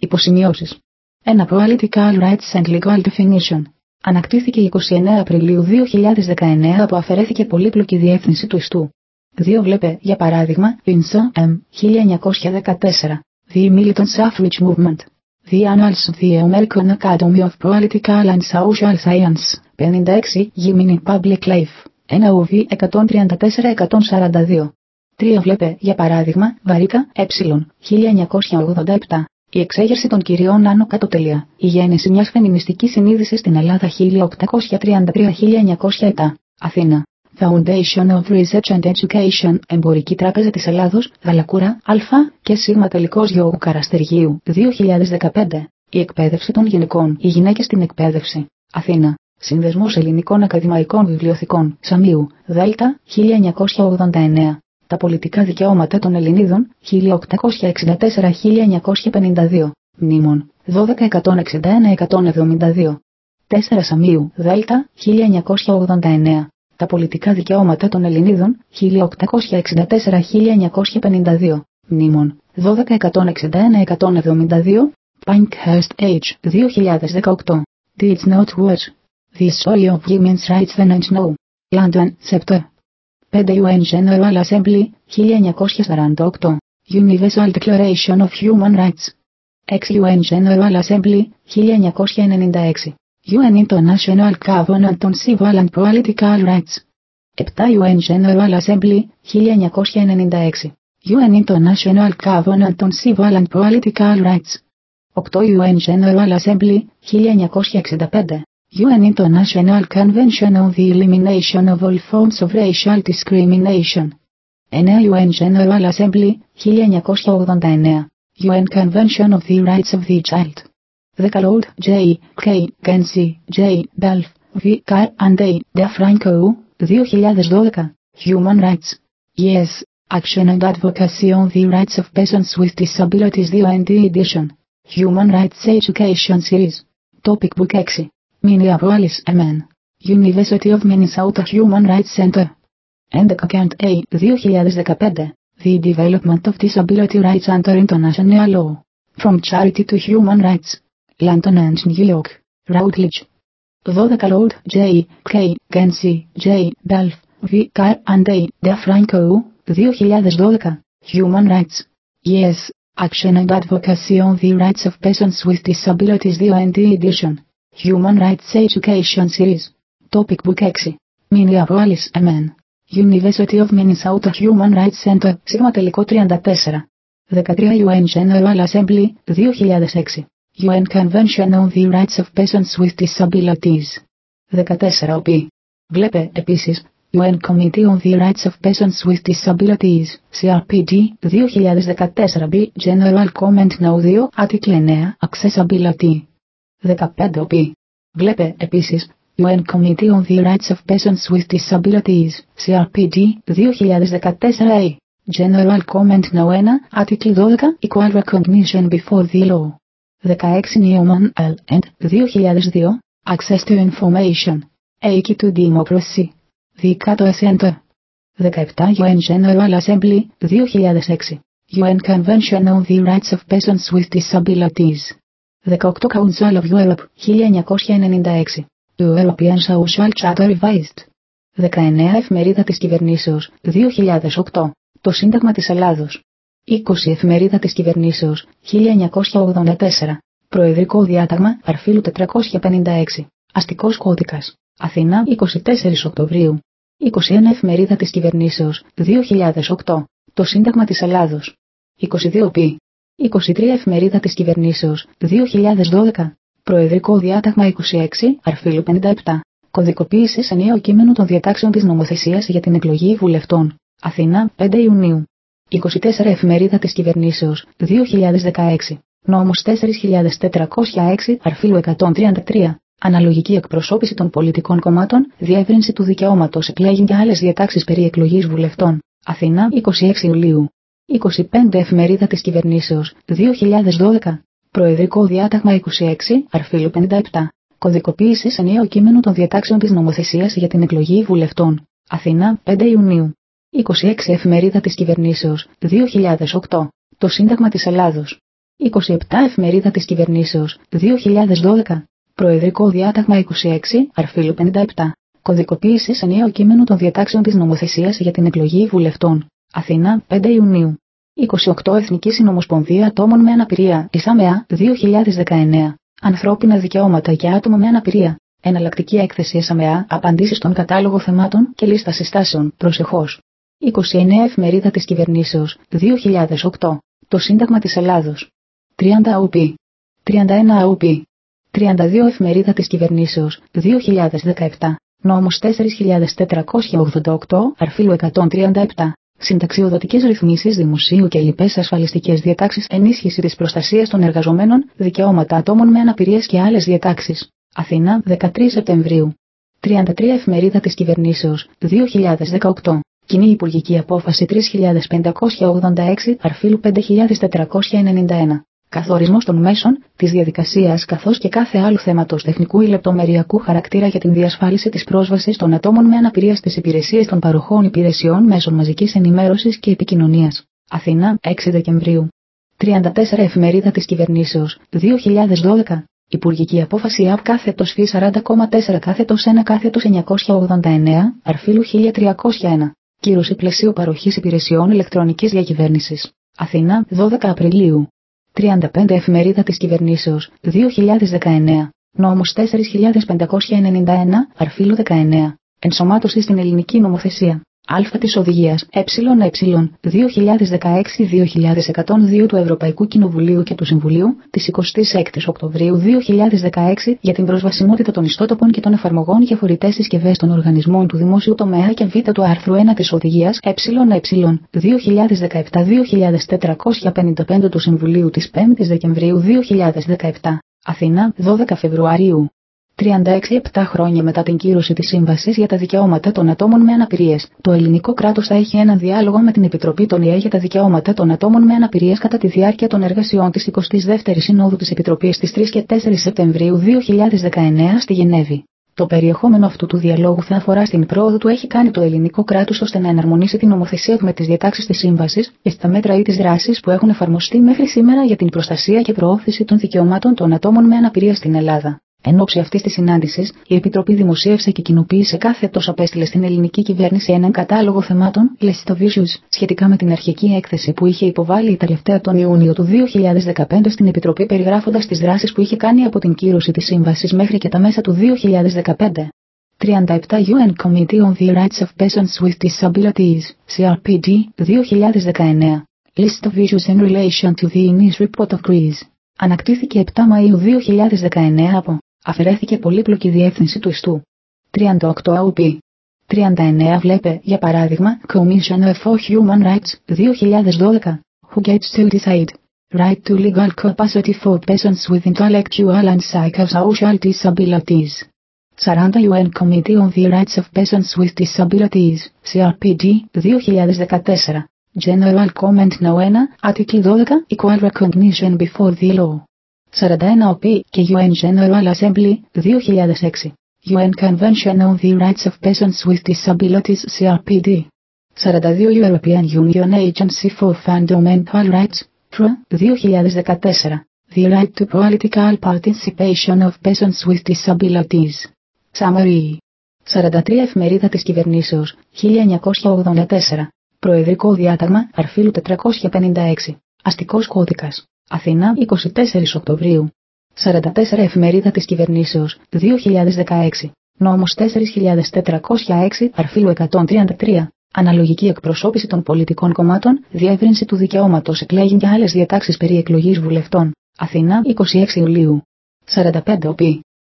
Υποσημειώσεις. Ένα Political Rights and Legal Definition. Ανακτήθηκε 29 Απριλίου 2019 από αφαιρέθηκε πολύπλοκη διεύθυνση του ιστού. 2. Βλέπε, για παράδειγμα, Vincent M. 1914. The Militant Suffrage Movement. The Annals of the American Academy of Political and Social Science. 56. Gemini Public Life. NOV 134-142. 3. Βλέπε, για παράδειγμα, Βαρίκα, Ε. 1987. Η εξέγερση των κυριών άνω κάτω τελεία. Η γέννηση μιας φεμινιστικής συνείδησης στην Ελλάδα 1833-1907. Αθήνα. Foundation of Research and Education. Εμπορική Τράπεζα της Ελλάδος, Γαλακούρα, Α και Σ τελικός Γιώργου Καραστεργίου. 2015. Η εκπαίδευση των γυναικών. Οι γυναίκες στην εκπαίδευση. Αθήνα. Συνδεσμός Ελληνικών Ακαδημαϊκών Βιβλιοθηκών. Σαμίου. Δέλτα, 1989. Τα πολιτικά δικαιώματα των Ελληνίδων, 1864-1952. Μνήμων, 12-161-172. 4 Σαμίου, Δέλτα, 1989. Τα πολιτικά δικαιώματα των Ελληνίδων, 1864-1952. Μνήμων, 12-161-172. Pinkhurst H. 2018. Did not watch. The Story of Women's Rights Then and Now. London, Sept. 5 UN General Assembly, 1948. Universal Declaration of Human Rights. 6 UN General Assembly, 1996. UN International Covenant on Civil and Political Rights. 7 UN General Assembly, 1996. UN International Covenant on Civil and Political Rights. 8 UN General Assembly, 1965. UN International Convention on the Elimination of All Forms of Racial Discrimination. 9 UN General Assembly, 1989. UN Convention of the Rights of the Child. 10 Lord J. K. Genzi, J. Belf, V. Carr and A. DeFranco, 2012. Human Rights. Yes, Action and Advocacy on the Rights of Persons with Disabilities. The UND Edition. Human Rights Education Series. Topic Book 6. Minneapolis, MN. University of Minnesota Human Rights Center. 11 Kent A. 2015. The Development of Disability Rights Under International Law. From Charity to Human Rights. London and New York. Routledge. 12 Lord J. K. Genzi, J. Belf, V. Carr and A. DeFranco, 2012. Human Rights. Yes, Action and Advocacy on the Rights of Persons with Disabilities. The UND Edition. Human Rights Education Series. Topic Book 6. Minneapolis, MN. University of Minnesota Human Rights Center. Σίγμα τελικό 34. 13 UN General Assembly, 2006. UN Convention on the Rights of Persons with Disabilities. 14 OP. Βλέπε, επίσης, UN Committee on the Rights of Persons with Disabilities, CRPD, 2014 B. General Comment No. 2, Article 9, Accessibility. 15 OP. Βλέπε, επίσης, UN Committee on the Rights of Persons with Disabilities, CRPD, 2014 A. General Comment No. 1, Article 12, Equal Recognition Before the Law. 16 Newman L. and 2002, Access to Information. Aiki to Democracy. Cato Center. 17 UN General Assembly, 2006. UN Convention on the Rights of Persons with Disabilities. 18 Council of Europe, 1996. European Social Charter Revised. 19 Εφημερίδα της Κυβερνήσεως, 2008. Το Σύνταγμα της Ελλάδος. 20 Εφημερίδα της Κυβερνήσεως, 1984. Προεδρικό Διάταγμα, αρφίλου 456. Αστικός Κώδικας. Αθηνά, 24 Οκτωβρίου. 21 Εφημερίδα της Κυβερνήσεως, 2008. Το Σύνταγμα της Ελλάδος. 22 π. 23 Εφημερίδα της Κυβερνήσεως, 2012. Προεδρικό Διάταγμα 26, αρφίλου 57. Κωδικοποίηση σε νέο κείμενο των διατάξεων της νομοθεσίας για την εκλογή βουλευτών. Αθηνά, 5 Ιουνίου. 24 Εφημερίδα της Κυβερνήσεως, 2016. Νόμος 4406, αρφίλου 133. Αναλογική εκπροσώπηση των πολιτικών κομμάτων, διεύρυνση του δικαιώματος εκλέγην και άλλες διατάξεις περί εκλογής βουλευτών. Αθηνά, 26 Ιουλίου. 25 Εφημερίδα της Κυβερνήσεως, 2012. Προεδρικό Διάταγμα 26, αρφίλου 57. Κωδικοποίηση σε νέο κείμενο των διατάξεων της νομοθεσίας για την εκλογή βουλευτών. Αθηνά, 5 Ιουνίου. 26 Εφημερίδα της Κυβερνήσεως, 2008. Το Σύνταγμα της Ελλάδος. 27 Εφημερίδα της Κυβερνήσεως, 2012. Προεδρικό Διάταγμα 26, αρφίλου 57. Κωδικοποίηση σε νέο κείμενο των διατάξεων της νομοθεσίας για την εκλογή βουλευτών. Αθήνα, 5 Ιουνίου. 28 Εθνική Συνομοσπονδία Ατόμων με Αναπηρία, ΕΣΑΜΕΑ, 2019. Ανθρώπινα δικαιώματα για άτομα με αναπηρία. Εναλλακτική έκθεση ΕΣΑΜΕΑ, απαντήσεις στον κατάλογο θεμάτων και λίστα συστάσεων, προσεχώς. 29 Εφημερίδα της Κυβερνήσεως, 2008. Το Σύνταγμα της Ελλάδος. 30 ΑΟΠ. 31 ΑΟΠ. 32 Εφημερίδα της Κυβερνήσεως, 2017. Νόμος 4488, αρφίλου 137. Συνταξιοδοτικές ρυθμίσεις δημοσίου και λοιπές ασφαλιστικές διατάξεις, ενίσχυση της προστασίας των εργαζομένων, δικαιώματα ατόμων με αναπηρίες και άλλες διατάξεις. Αθήνα, 13 Σεπτεμβρίου. 33 Εφημερίδα της Κυβερνήσεως, 2018. Κοινή Υπουργική Απόφαση 3586, αρφίλου 5491. Καθορισμός των μέσων, της διαδικασίας καθώς και κάθε άλλου θέματος τεχνικού ή λεπτομεριακού χαρακτήρα για την διασφάλιση της πρόσβασης των ατόμων με αναπηρία στις υπηρεσίες των παροχών υπηρεσιών μέσων μαζικής ενημέρωσης και επικοινωνίας. Αθήνα, 6 Δεκεμβρίου. 34 Εφημερίδα της Κυβερνήσεως, 2012. Υπουργική Απόφαση ΑΠ κάθετος ΦΥ 40,4 κάθετος 1 κάθετος 989, αρφίλου 1301. Κύρωση πλαισίου παροχής υπηρεσιών ηλεκτρονικής διακυβέρνησης. Αθήνα, 12 Απριλίου. 35 Εφημερίδα της Κυβερνήσεως, 2019. Νόμος 4591, αρφίλου 19. Ενσωμάτωση στην ελληνική νομοθεσία. Α της Οδηγίας ΕΕ 2016-2102 του Ευρωπαϊκού Κοινοβουλίου και του Συμβουλίου της 26 Οκτωβρίου 2016 για την προσβασιμότητα των ιστότοπων και των εφαρμογών για φορητές συσκευές των οργανισμών του δημόσιου τομέα και β του άρθρου 1 της Οδηγίας ΕΕ 2017-2455 του Συμβουλίου της 5ης Δεκεμβρίου 2017. Αθήνα, 12 Φεβρουαρίου. 36-7 χρόνια μετά την κύρωση της Σύμβασης για τα Δικαιώματα των Ατόμων με Αναπηρίες, το ελληνικό κράτος θα έχει έναν διάλογο με την Επιτροπή των ΙΕ για τα Δικαιώματα των Ατόμων με Αναπηρίες κατά τη διάρκεια των εργασιών της 22ης Συνόδου της Επιτροπής στις 3 και 4 Σεπτεμβρίου 2019 στη Γενέβη. Το περιεχόμενο αυτού του διαλόγου θα αφορά στην πρόοδο που έχει κάνει το ελληνικό κράτος ώστε να εναρμονίσει την νομοθεσία του με τις διατάξεις της Σύμβασης και στα μέτρα ή τις δράσεις που έχουν εφαρμοστεί μέχρι σήμερα για την προστασία και προώθηση των δικαιωμάτων των ατόμων με αναπηρία στην Ελλάδα. Εν ώψη αυτής της συνάντησης, η Επιτροπή δημοσίευσε και κοινοποίησε κάθετος απέστειλε στην ελληνική κυβέρνηση έναν κατάλογο θεμάτων, list of issues, σχετικά με την αρχική έκθεση που είχε υποβάλει η τελευταία τον Ιούνιο του 2015 στην Επιτροπή περιγράφοντας τις δράσεις που είχε κάνει από την κύρωση της Σύμβασης μέχρι και τα μέσα του 2015. 37 UN Committee on the Rights of Persons with Disabilities, CRPD, 2019. List of issues in relation to the INES Report of Greece. Ανακτήθηκε 7 Μαΐου 2019 από αφαιρέθηκε πολύπλοκη διεύθυνση του ιστού. 38 ΑΟΠ. 39 Βλέπε, για παράδειγμα, Commissioner for Human Rights, 2012. Who gets to decide? Right to legal capacity for persons with intellectual and psychosocial disabilities. 40 UN Committee on the Rights of Persons with Disabilities, CRPD, 2014. General Comment No. 1, Article 12, Equal Recognition Before the Law. 41 ΟΠ και UN General Assembly, 2006. UN Convention on the Rights of Persons with Disabilities, CRPD. 42 European Union Agency for Fundamental Rights, PRO, 2014. The Right to Political Participation of Persons with Disabilities. Summary. 43 Εφημερίδα της Κυβερνήσεως, 1984. Προεδρικό Διάταγμα, αρφίλου 456. Αστικός Κώδικας. Αθήνα, 24 Οκτωβρίου. 44 Εφημερίδα της Κυβερνήσεως, 2016. Νόμος 4406, αρφίλου 133. Αναλογική εκπροσώπηση των πολιτικών κομμάτων, διεύρυνση του δικαιώματος εκλέγην και άλλες διατάξεις περί εκλογής βουλευτών. Αθήνα, 26 Ιουλίου. 45 ΟΠ.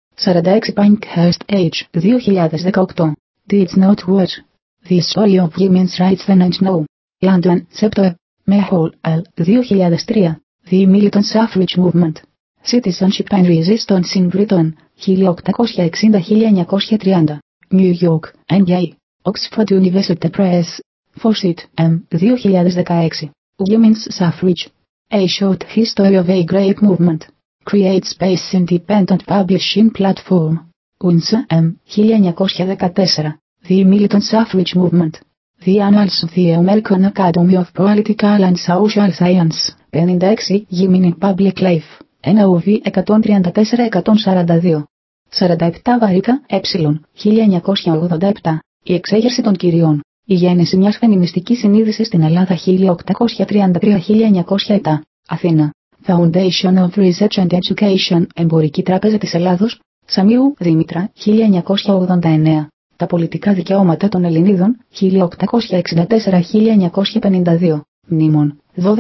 46 Pinkhurst H, 2018. Did not watch. The Story of Women's Rights Then and Now. London, September. Mehol, L. 2003. The Militant Suffrage Movement. Citizenship and Resistance in Britain, 1860-1930. New York, N.J. Oxford University Press. Fawcett, M. 2016. Women's Suffrage. A Short History of a Great Movement. Create Space Independent Publishing Platform. Unsa, M. 1914. The Militant Suffrage Movement. The Annals of the American Academy of Political and Social Science, 56 Gimini Public Life, 1 UV 134-142. 47 Βαρίκα, ε, 1987, η εξέγερση των κυριών, η γέννηση μιας φεμινιστικής συνείδησης στην Ελλάδα 1833-1907, Αθήνα. Foundation of Research and Education, Εμπορική Τράπεζα της Ελλάδος, Σαμίου, Δήμητρα, 1989. Τα πολιτικά δικαιώματα των Ελληνίδων, 1864-1952, Μνήμων,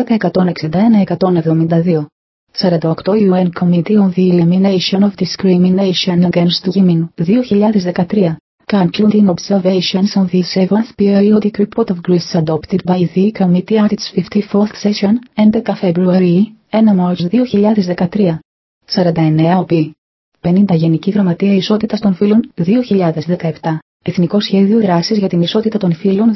12-161-172. 48 UN Committee on the Elimination of Discrimination Against Women, 2013. Concluding observations on the 7th periodic report of Greece adopted by the committee at its 54th session, 11 February, 1 March 2013. 49 ΟΠ. 50 Γενική Γραμματεία Ισότητας των Φύλων, 2017. Εθνικό Σχέδιο Δράσης για την Ισότητα των Φύλων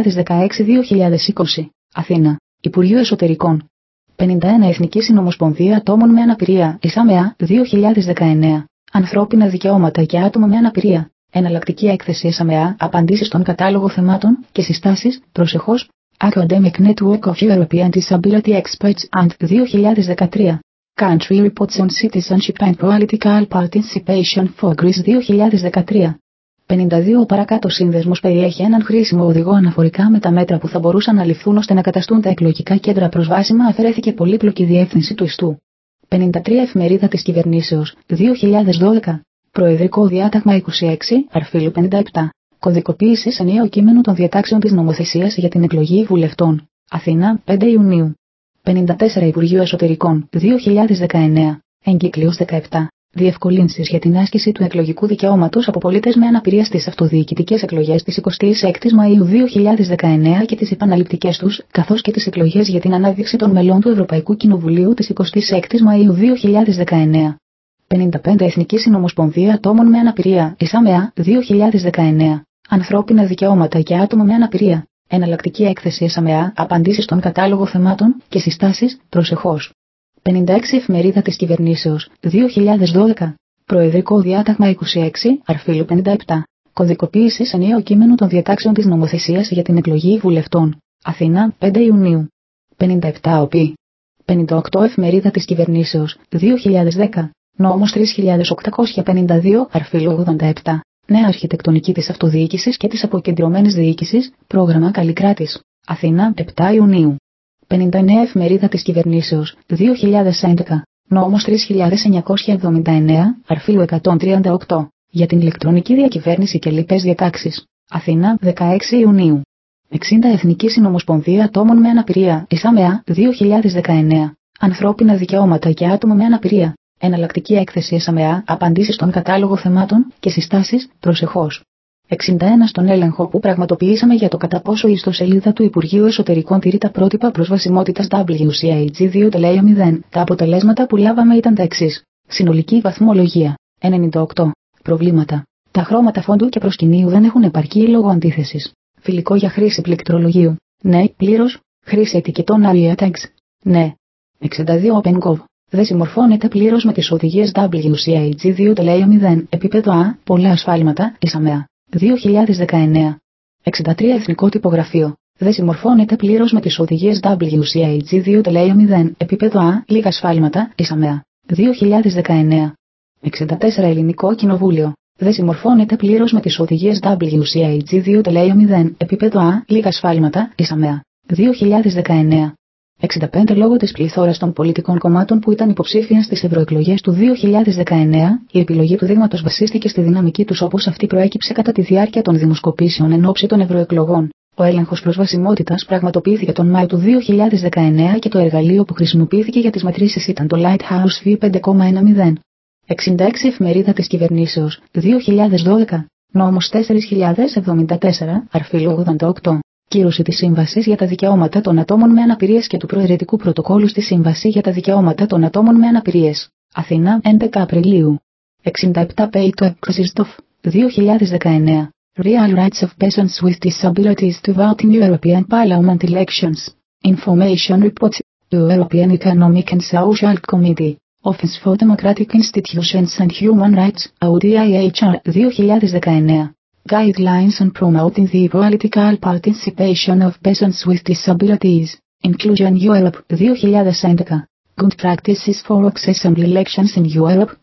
2016-2020. Αθήνα. Υπουργείο Εσωτερικών. 51 Εθνική Συνομοσπονδία Ατόμων με Αναπηρία, ΕΣΑΜΕΑ, 2019. Ανθρώπινα δικαιώματα και άτομα με αναπηρία. Εναλλακτική έκθεση ΕΣΑΜΕΑ, απαντήσεις στον κατάλογο θεμάτων και συστάσεις, προσεχώς. Academic Network of European Disability Experts and 2013. Country Reports on Citizenship and Political Participation for Greece 2013. 52 Ο παρακάτω σύνδεσμος περιέχει έναν χρήσιμο οδηγό αναφορικά με τα μέτρα που θα μπορούσαν να ληφθούν ώστε να καταστούν τα εκλογικά κέντρα προσβάσιμα. Αφαιρέθηκε πολύπλοκη διεύθυνση του ιστού. 53 Εφημερίδα της Κυβερνήσεως, 2012. Προεδρικό Διάταγμα 26, Αρφύλου 57. Κωδικοποίηση σε νέο κείμενο των διατάξεων της νομοθεσίας για την εκλογή βουλευτών. Αθήνα, 5 Ιουνίου. 54 Υπουργείο Εσωτερικών, 2019. Εγκύκλιος 17. Διευκολύνσεις για την άσκηση του εκλογικού δικαιώματος από πολίτες με αναπηρία στις αυτοδιοικητικές εκλογές της 26ης Μαΐου 2019 και τις επαναληπτικές τους, καθώς και τις εκλογές για την ανάδειξη των μελών του Ευρωπαϊκού Κοινοβουλίου της 26ης Μαΐου 2019. 55 Εθνική Συνομοσπονδία Ατόμων με Αναπηρία, ΕΣΑΜΕΑ, 2019. Ανθρώπινα δικαιώματα και άτομα με αναπηρία. Εναλλακτική έκθεση ΕΣΑΜΕΑ, απαντήσεις στον κατάλογο θεμάτων και συστάσεις, προσεχώς. 56 Εφημερίδα της Κυβερνήσεως, 2012. Προεδρικό Διάταγμα 26, Αρφύλου 57. Κωδικοποίηση σε νέο κείμενο των διατάξεων της νομοθεσίας για την εκλογή βουλευτών. Αθήνα, 5 Ιουνίου. 57 ΟΠ. 58 Εφημερίδα της Κυβερνήσεως, 2010. Νόμος 3852, Αρφύλου 87. Νέα αρχιτεκτονική της αυτοδιοίκησης και της αποκεντρωμένης διοίκησης, πρόγραμμα Καλλικράτης. Αθήνα, 7 Ιουνίου. 59 Εφημερίδα της Κυβερνήσεως, 2011. Νόμος 3979, Αρφύλου 138. Για την ηλεκτρονική διακυβέρνηση και λοιπές διατάξεις. Αθήνα, 16 Ιουνίου. 60 Εθνική Συνομοσπονδία Ατόμων με Αναπηρία, ΕΣΑΜΕΑ, 2019. Ανθρώπινα δικαιώματα και άτομα με αναπηρία. Εναλλακτική έκθεση ΕΣΑΜΕΑ, απαντήσεις στον κατάλογο θεμάτων και συστάσεις, προσεχώς. 61 Στον έλεγχο που πραγματοποιήσαμε για το κατά πόσο η ιστοσελίδα του Υπουργείου Εσωτερικών τηρεί τα πρότυπα προσβασιμότητας WCAG 2.0, τα αποτελέσματα που λάβαμε ήταν τα εξής. Συνολική βαθμολογία 98. Προβλήματα. Τα χρώματα φόντου και προσκυνείου δεν έχουν επαρκή λόγω αντίθεσης. Φιλικό για χρήση πληκτρολογίου. Ναι, πλήρως. Χρήση ετικετών ARIA tags. Ναι. 62 OpenGov. Δεν συμμορφώνεται πλήρως με τις οδηγίες WCAG 2.0, επίπεδο A, πολλά ασφάλματα, ΕΣΑΜΕΑ. 2019. 63 Εθνικό Τυπογραφείο. Δεν συμμορφώνεται πλήρως με τις οδηγίες WCAG 2.0, επίπεδο A, λίγα ασφάλματα, ΕΣΑΜΕΑ. 2019. 64 Ελληνικό Κοινοβούλιο. Δεν συμμορφώνεται πλήρως με τις οδηγίες WCAG 2.0, επίπεδο A, λίγα ασφάλματα, ΕΣΑΜΕΑ. 2019. 65 Λόγω της πληθώρας των πολιτικών κομμάτων που ήταν υποψήφια στις ευρωεκλογές του 2019, η επιλογή του δείγματος βασίστηκε στη δυναμική τους όπως αυτή προέκυψε κατά τη διάρκεια των δημοσκοπήσεων εν ώψη των ευρωεκλογών. Ο έλεγχος προσβασιμότητας πραγματοποιήθηκε τον Μάιο του 2019 και το εργαλείο που χρησιμοποιήθηκε για τις μετρήσεις ήταν το Lighthouse V5.10. 66 Εφημερίδα της Κυβερνήσεως, 2012. Νόμος 4074, Αρφύλου 88. Κύρωση της Σύμβασης για τα Δικαιώματα των Ατόμων με Αναπηρίες και του Προαιρετικού Πρωτοκόλου στη Σύμβαση για τα Δικαιώματα των Ατόμων με Αναπηρίες. Αθήνα, 11 Απριλίου. 67 Πέιτο Κρυσιστοφ, 2019. Real Rights of Persons with Disabilities to Vote in European Parliament Elections. Information Report. European Economic and Social Committee. Office for Democratic Institutions and Human Rights, ODIHR, 2019. Guidelines on promoting the political participation of persons with disabilities. Inclusion Europe 2011. Good practices for access assembly elections in Europe.